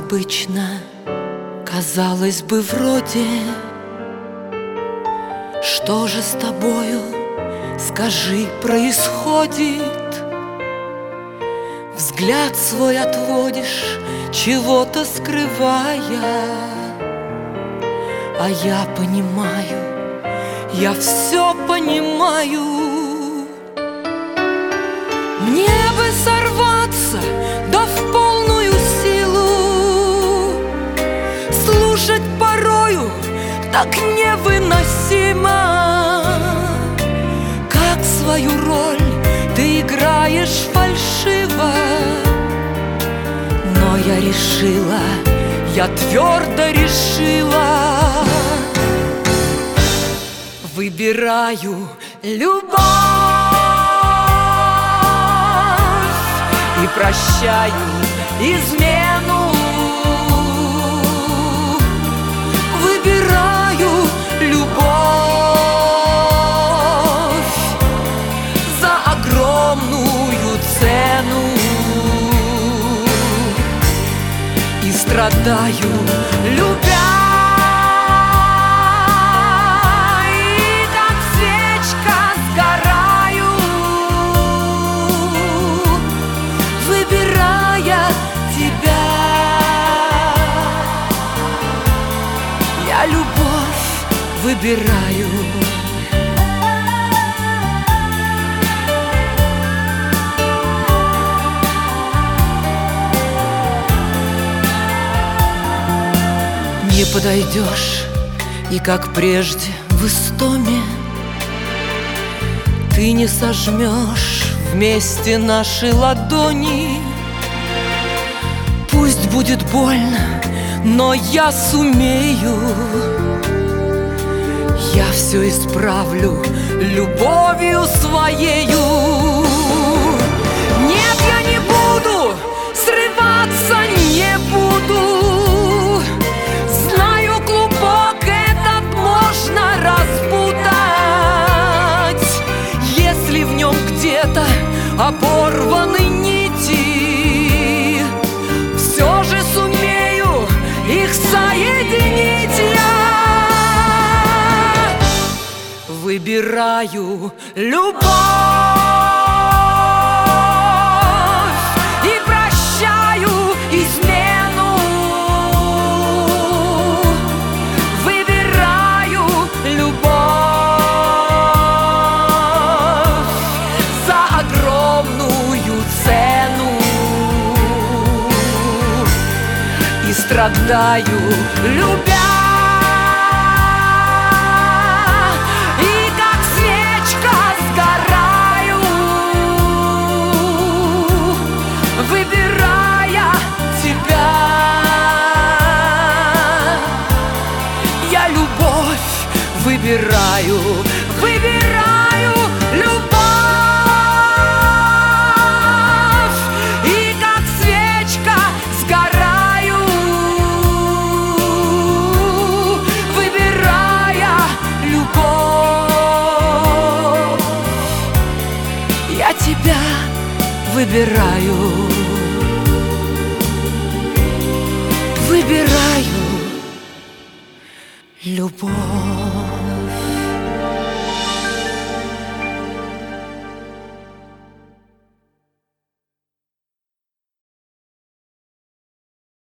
обычно, казалось бы, вроде. Что же с тобою, скажи, происходит? Взгляд свой отводишь, чего-то скрывая. А я понимаю, я все понимаю. Мне бы сорваться, да в полную силу. Слушать порою так невыносимо, как свою роль ты играешь фальшиво. Но я решила, я твердо решила, выбираю любовь и прощаю измену. Выбираю любовь за огромную цену и страдаю, любя. Я любовь выбираю. Не подойдешь, и как прежде в истоме ты не сожмешь вместе наши ладони. Пусть будет больно, но я сумею. Я все исправлю любовью своею. Нет, я не буду срываться, не буду. Знаю, клубок этот можно распутать, если в нем где-то оборваны нити. Все же сумею их соединить я. Выбираю любовь и прощаю измену. Выбираю любовь за огромную цену и страдаю, любя. Выбираю, выбираю любовь и как свечка сгораю, выбирая любовь. Я тебя выбираю, выбираю любовь.